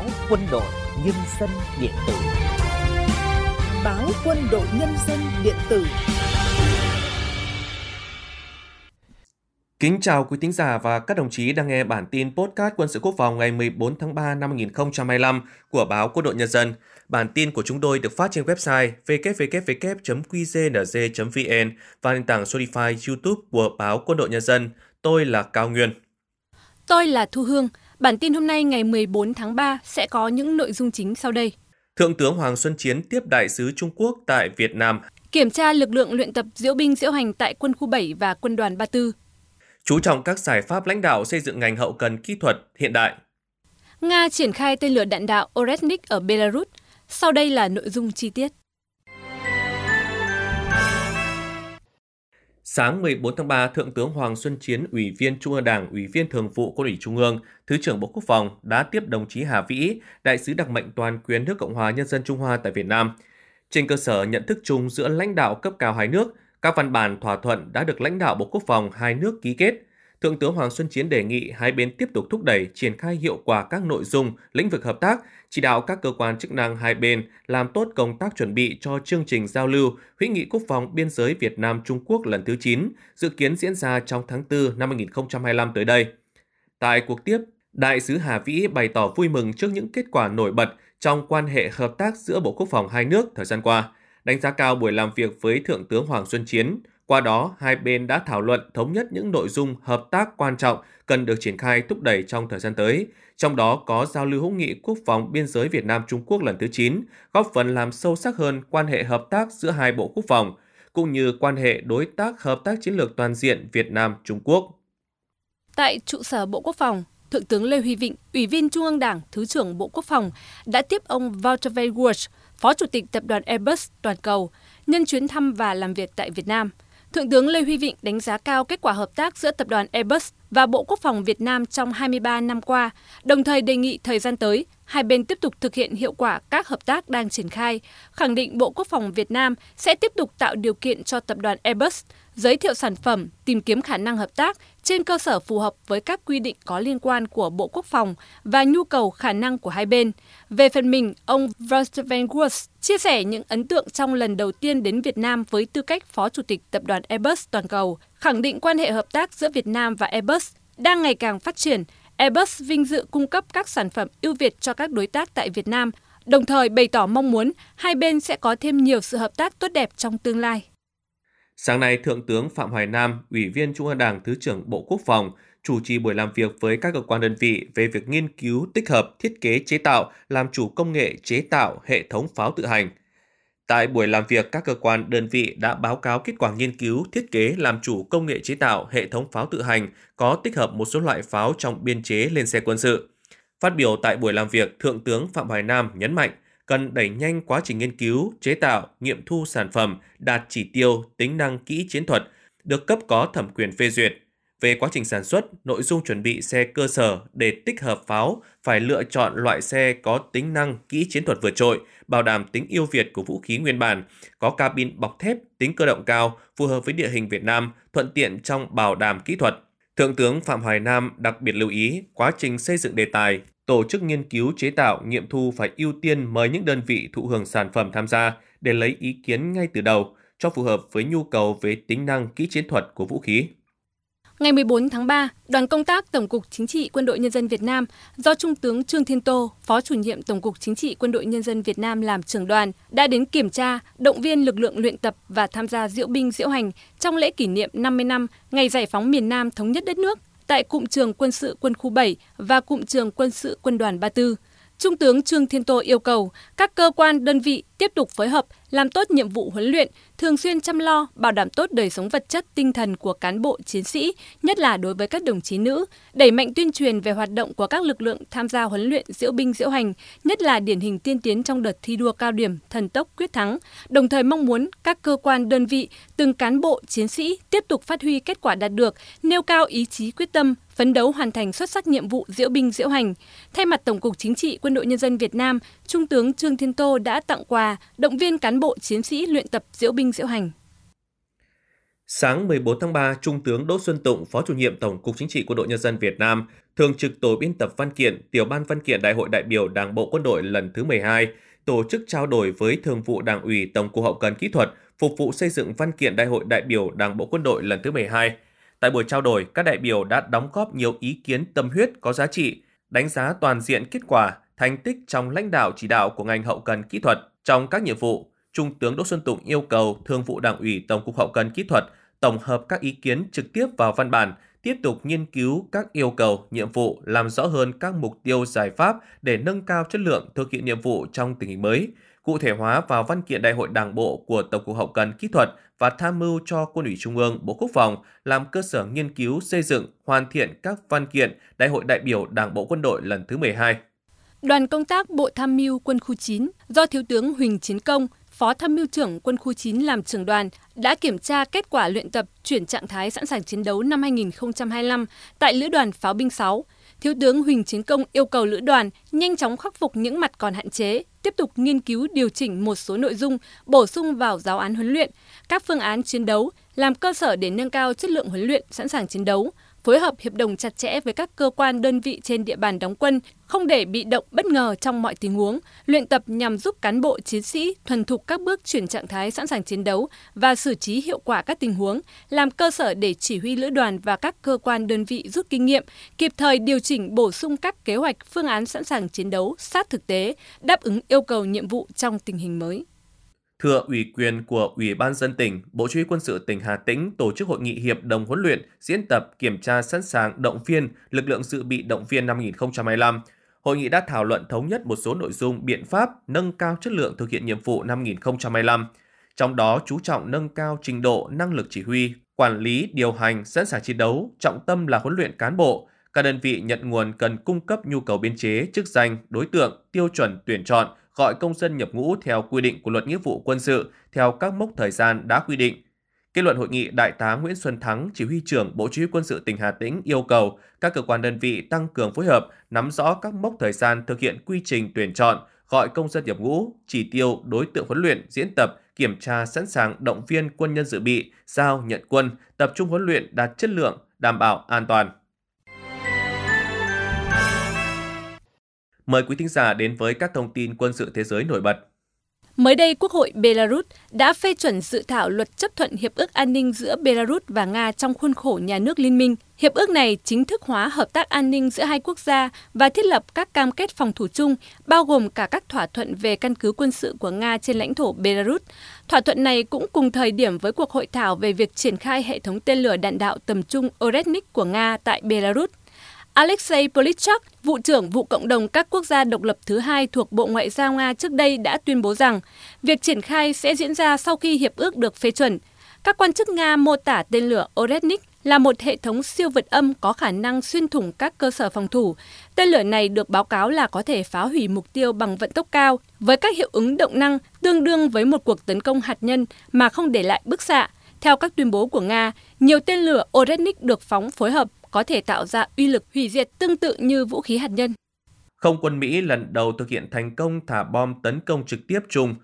Báo Quân đội Nhân dân điện tử. Báo Quân đội Nhân dân điện tử. Kính chào quý thính giả và các đồng chí đang nghe bản tin podcast Quân sự Quốc phòng ngày 14 tháng 3 năm 2025 của Báo Quân đội Nhân dân. Bản tin của chúng tôi được phát trên website www.qznz.vn và nền tảng Spotify, YouTube của Báo Quân đội Nhân dân. Tôi là Cao Nguyên. Tôi là Thu Hương. Bản tin hôm nay ngày 14 tháng 3 sẽ có những nội dung chính sau đây. Thượng tướng Hoàng Xuân Chiến tiếp đại sứ Trung Quốc tại Việt Nam. Kiểm tra lực lượng luyện tập diễu binh diễu hành tại quân khu 7 và quân đoàn 34. Chú trọng các giải pháp lãnh đạo xây dựng ngành hậu cần kỹ thuật hiện đại. Nga triển khai tên lửa đạn đạo Oresnik ở Belarus. Sau đây là nội dung chi tiết. Sáng 14 tháng 3, Thượng tướng Hoàng Xuân Chiến, Ủy viên Trung ương Đảng, Ủy viên Thường vụ Quân ủy Trung ương, Thứ trưởng Bộ Quốc phòng đã tiếp đồng chí Hà Vĩ, đại sứ đặc mệnh toàn quyền nước Cộng hòa Nhân dân Trung Hoa tại Việt Nam. Trên cơ sở nhận thức chung giữa lãnh đạo cấp cao hai nước, các văn bản thỏa thuận đã được lãnh đạo Bộ Quốc phòng hai nước ký kết. Thượng tướng Hoàng Xuân Chiến đề nghị hai bên tiếp tục thúc đẩy triển khai hiệu quả các nội dung, lĩnh vực hợp tác, chỉ đạo các cơ quan chức năng hai bên làm tốt công tác chuẩn bị cho chương trình giao lưu Hữu nghị Quốc phòng biên giới Việt Nam Trung Quốc lần thứ 9, dự kiến diễn ra trong tháng 4 năm 2025 tới đây. Tại cuộc tiếp, đại sứ Hà Vĩ bày tỏ vui mừng trước những kết quả nổi bật trong quan hệ hợp tác giữa Bộ Quốc phòng hai nước thời gian qua, đánh giá cao buổi làm việc với Thượng tướng Hoàng Xuân Chiến. Qua đó, hai bên đã thảo luận thống nhất những nội dung hợp tác quan trọng cần được triển khai thúc đẩy trong thời gian tới, trong đó có giao lưu hữu nghị quốc phòng biên giới Việt Nam Trung Quốc lần thứ 9, góp phần làm sâu sắc hơn quan hệ hợp tác giữa hai bộ quốc phòng, cũng như quan hệ đối tác hợp tác chiến lược toàn diện Việt Nam Trung Quốc. Tại trụ sở Bộ Quốc phòng, Thượng tướng Lê Huy Vịnh, Ủy viên Trung ương Đảng, Thứ trưởng Bộ Quốc phòng đã tiếp ông Walter Weywurst, Phó Chủ tịch Tập đoàn Airbus toàn cầu, nhân chuyến thăm và làm việc tại Việt Nam. Thượng tướng Lê Huy Vịnh đánh giá cao kết quả hợp tác giữa Tập đoàn Airbus và Bộ Quốc phòng Việt Nam trong 23 năm qua, đồng thời đề nghị thời gian tới, hai bên tiếp tục thực hiện hiệu quả các hợp tác đang triển khai, khẳng định Bộ Quốc phòng Việt Nam sẽ tiếp tục tạo điều kiện cho Tập đoàn Airbus giới thiệu sản phẩm, tìm kiếm khả năng hợp tác trên cơ sở phù hợp với các quy định có liên quan của Bộ Quốc phòng và nhu cầu khả năng của hai bên. Về phần mình, ông Walter Weywurst chia sẻ những ấn tượng trong lần đầu tiên đến Việt Nam với tư cách Phó Chủ tịch Tập đoàn Airbus toàn cầu, khẳng định quan hệ hợp tác giữa Việt Nam và Airbus đang ngày càng phát triển. Airbus vinh dự cung cấp các sản phẩm ưu việt cho các đối tác tại Việt Nam, đồng thời bày tỏ mong muốn hai bên sẽ có thêm nhiều sự hợp tác tốt đẹp trong tương lai. Sáng nay, Thượng tướng Phạm Hoài Nam, Ủy viên Trung ương Đảng, Thứ trưởng Bộ Quốc phòng, chủ trì buổi làm việc với các cơ quan đơn vị về việc nghiên cứu, tích hợp, thiết kế, chế tạo, làm chủ công nghệ chế tạo hệ thống pháo tự hành. Tại buổi làm việc, các cơ quan đơn vị đã báo cáo kết quả nghiên cứu, thiết kế, làm chủ công nghệ chế tạo hệ thống pháo tự hành có tích hợp một số loại pháo trong biên chế lên xe quân sự. Phát biểu tại buổi làm việc, Thượng tướng Phạm Hoài Nam nhấn mạnh cần đẩy nhanh quá trình nghiên cứu, chế tạo, nghiệm thu sản phẩm đạt chỉ tiêu, tính năng kỹ chiến thuật, được cấp có thẩm quyền phê duyệt. Về quá trình sản xuất, nội dung chuẩn bị xe cơ sở để tích hợp pháo phải lựa chọn loại xe có tính năng kỹ chiến thuật vượt trội, bảo đảm tính ưu việt của vũ khí nguyên bản, có cabin bọc thép, tính cơ động cao, phù hợp với địa hình Việt Nam, thuận tiện trong bảo đảm kỹ thuật. Thượng tướng Phạm Hoài Nam đặc biệt lưu ý quá trình xây dựng đề tài, tổ chức nghiên cứu chế tạo, nghiệm thu phải ưu tiên mời những đơn vị thụ hưởng sản phẩm tham gia để lấy ý kiến ngay từ đầu, cho phù hợp với nhu cầu về tính năng kỹ chiến thuật của vũ khí. Ngày 14 tháng 3, đoàn công tác Tổng cục Chính trị Quân đội Nhân dân Việt Nam do Trung tướng Trương Thiên Tô, Phó Chủ nhiệm Tổng cục Chính trị Quân đội Nhân dân Việt Nam làm trưởng đoàn, đã đến kiểm tra, động viên lực lượng luyện tập và tham gia diễu binh diễu hành trong lễ kỷ niệm 50 năm ngày giải phóng miền Nam thống nhất đất nước tại Cụm trường Quân sự Quân khu 7 và Cụm trường Quân sự Quân đoàn 34. Trung tướng Trương Thiên Tô yêu cầu các cơ quan, đơn vị tiếp tục phối hợp, làm tốt nhiệm vụ huấn luyện, thường xuyên chăm lo, bảo đảm tốt đời sống vật chất, tinh thần của cán bộ, chiến sĩ, nhất là đối với các đồng chí nữ, đẩy mạnh tuyên truyền về hoạt động của các lực lượng tham gia huấn luyện diễu binh diễu hành, nhất là điển hình tiên tiến trong đợt thi đua cao điểm, thần tốc quyết thắng, đồng thời mong muốn các cơ quan, đơn vị, từng cán bộ, chiến sĩ tiếp tục phát huy kết quả đạt được, nêu cao ý chí quyết tâm, phấn đấu hoàn thành xuất sắc nhiệm vụ diễu binh diễu hành. Thay mặt Tổng cục Chính trị Quân đội Nhân dân Việt Nam, Trung tướng Trương Thiên Tô đã tặng quà, động viên cán bộ chiến sĩ luyện tập diễu binh diễu hành. Sáng 14 tháng 3, Trung tướng Đỗ Xuân Tụng, Phó Chủ nhiệm Tổng cục Chính trị Quân đội Nhân dân Việt Nam, Thường trực Tổ biên tập văn kiện, Tiểu ban văn kiện Đại hội đại biểu Đảng bộ Quân đội lần thứ 12, tổ chức trao đổi với Thường vụ Đảng ủy Tổng cục Hậu cần Kỹ thuật, phục vụ xây dựng văn kiện Đại hội đại biểu Đảng bộ Quân đội lần thứ 12. Tại buổi trao đổi, các đại biểu đã đóng góp nhiều ý kiến tâm huyết có giá trị, đánh giá toàn diện kết quả, thành tích trong lãnh đạo chỉ đạo của ngành hậu cần kỹ thuật trong các nhiệm vụ. Trung tướng Đỗ Xuân Tụng yêu cầu Thường vụ Đảng ủy Tổng cục Hậu cần Kỹ thuật tổng hợp các ý kiến trực tiếp vào văn bản, tiếp tục nghiên cứu các yêu cầu, nhiệm vụ, làm rõ hơn các mục tiêu giải pháp để nâng cao chất lượng thực hiện nhiệm vụ trong tình hình mới, cụ thể hóa vào văn kiện Đại hội Đảng bộ của Tổng cục Hậu cần Kỹ thuật và tham mưu cho Quân ủy Trung ương, Bộ Quốc phòng làm cơ sở nghiên cứu xây dựng, hoàn thiện các văn kiện Đại hội đại biểu Đảng bộ Quân đội lần thứ 12. Đoàn công tác Bộ Tham mưu Quân khu 9 do Thiếu tướng Huỳnh Chiến Công, Phó Tham mưu trưởng Quân khu 9 làm trưởng đoàn đã kiểm tra kết quả luyện tập chuyển trạng thái sẵn sàng chiến đấu năm 2025 tại Lữ đoàn Pháo binh 6. Thiếu tướng Huỳnh Chiến Công yêu cầu Lữ đoàn nhanh chóng khắc phục những mặt còn hạn chế, tiếp tục nghiên cứu điều chỉnh một số nội dung, bổ sung vào giáo án huấn luyện, các phương án chiến đấu, làm cơ sở để nâng cao chất lượng huấn luyện sẵn sàng chiến đấu, phối hợp hiệp đồng chặt chẽ với các cơ quan đơn vị trên địa bàn đóng quân, không để bị động bất ngờ trong mọi tình huống, luyện tập nhằm giúp cán bộ chiến sĩ thuần thục các bước chuyển trạng thái sẵn sàng chiến đấu và xử trí hiệu quả các tình huống, làm cơ sở để chỉ huy lữ đoàn và các cơ quan đơn vị rút kinh nghiệm, kịp thời điều chỉnh bổ sung các kế hoạch, phương án sẵn sàng chiến đấu sát thực tế, đáp ứng yêu cầu nhiệm vụ trong tình hình mới. Thừa ủy quyền của Ủy ban nhân dân tỉnh, Bộ Chỉ huy Quân sự tỉnh Hà Tĩnh tổ chức hội nghị hiệp đồng huấn luyện, diễn tập, kiểm tra sẵn sàng động viên lực lượng dự bị động viên năm 2025. Hội nghị đã thảo luận thống nhất một số nội dung, biện pháp nâng cao chất lượng thực hiện nhiệm vụ năm 2025. Trong đó chú trọng nâng cao trình độ, năng lực chỉ huy, quản lý, điều hành, sẵn sàng chiến đấu, trọng tâm là huấn luyện cán bộ. Các đơn vị nhận nguồn cần cung cấp nhu cầu biên chế, chức danh, đối tượng, tiêu chuẩn tuyển chọn, gọi công dân nhập ngũ theo quy định của Luật Nghĩa vụ Quân sự theo các mốc thời gian đã quy định. Kết luận hội nghị, Đại tá Nguyễn Xuân Thắng, Chỉ huy trưởng Bộ Chỉ huy Quân sự tỉnh Hà Tĩnh yêu cầu các cơ quan đơn vị tăng cường phối hợp, nắm rõ các mốc thời gian thực hiện quy trình tuyển chọn, gọi công dân nhập ngũ, chỉ tiêu, đối tượng huấn luyện, diễn tập, kiểm tra sẵn sàng động viên quân nhân dự bị, giao nhận quân, tập trung huấn luyện đạt chất lượng, đảm bảo an toàn. Mời quý thính giả đến với các thông tin quân sự thế giới nổi bật. Mới đây, Quốc hội Belarus đã phê chuẩn dự thảo luật chấp thuận Hiệp ước An ninh giữa Belarus và Nga trong khuôn khổ nhà nước liên minh. Hiệp ước này chính thức hóa hợp tác an ninh giữa hai quốc gia và thiết lập các cam kết phòng thủ chung, bao gồm cả các thỏa thuận về căn cứ quân sự của Nga trên lãnh thổ Belarus. Thỏa thuận này cũng cùng thời điểm với cuộc hội thảo về việc triển khai hệ thống tên lửa đạn đạo tầm trung Oretnik của Nga tại Belarus. Alexei Polychak, vụ trưởng vụ cộng đồng các quốc gia độc lập thứ hai thuộc Bộ Ngoại giao Nga trước đây đã tuyên bố rằng việc triển khai sẽ diễn ra sau khi hiệp ước được phê chuẩn. Các quan chức Nga mô tả tên lửa Oretnik là một hệ thống siêu vượt âm có khả năng xuyên thủng các cơ sở phòng thủ. Tên lửa này được báo cáo là có thể phá hủy mục tiêu bằng vận tốc cao, với các hiệu ứng động năng tương đương với một cuộc tấn công hạt nhân mà không để lại bức xạ. Theo các tuyên bố của Nga, nhiều tên lửa Oretnik được phóng phối hợp có thể tạo ra uy lực hủy diệt tương tự như vũ khí hạt nhân. Không quân Mỹ lần đầu thực hiện thành công thả bom tấn công trực tiếp chung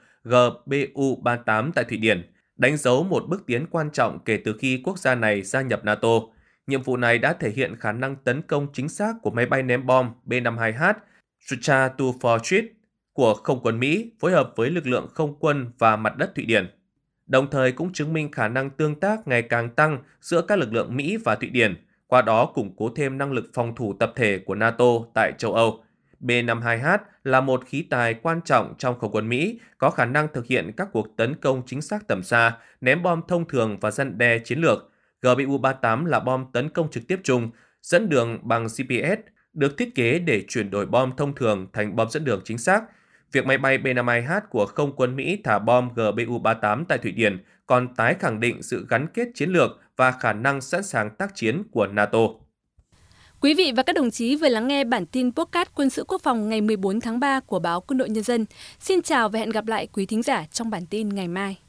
GBU-38 tại Thụy Điển, đánh dấu một bước tiến quan trọng kể từ khi quốc gia này gia nhập NATO. Nhiệm vụ này đã thể hiện khả năng tấn công chính xác của máy bay ném bom B-52H Stratofortress của không quân Mỹ phối hợp với lực lượng không quân và mặt đất Thụy Điển. Đồng thời cũng chứng minh khả năng tương tác ngày càng tăng giữa các lực lượng Mỹ và Thụy Điển, qua đó củng cố thêm năng lực phòng thủ tập thể của NATO tại châu Âu. B-52H là một khí tài quan trọng trong không quân Mỹ, có khả năng thực hiện các cuộc tấn công chính xác tầm xa, ném bom thông thường và răn đe chiến lược. GBU-38 là bom tấn công trực tiếp chung, dẫn đường bằng GPS, được thiết kế để chuyển đổi bom thông thường thành bom dẫn đường chính xác. Việc máy bay B-52H của không quân Mỹ thả bom GBU-38 tại Thụy Điển còn tái khẳng định sự gắn kết chiến lược và khả năng sẵn sàng tác chiến của NATO. Quý vị và các đồng chí vừa lắng nghe bản tin podcast Quân sự Quốc phòng ngày 14 tháng 3 của báo Quân đội Nhân dân. Xin chào và hẹn gặp lại quý thính giả trong bản tin ngày mai.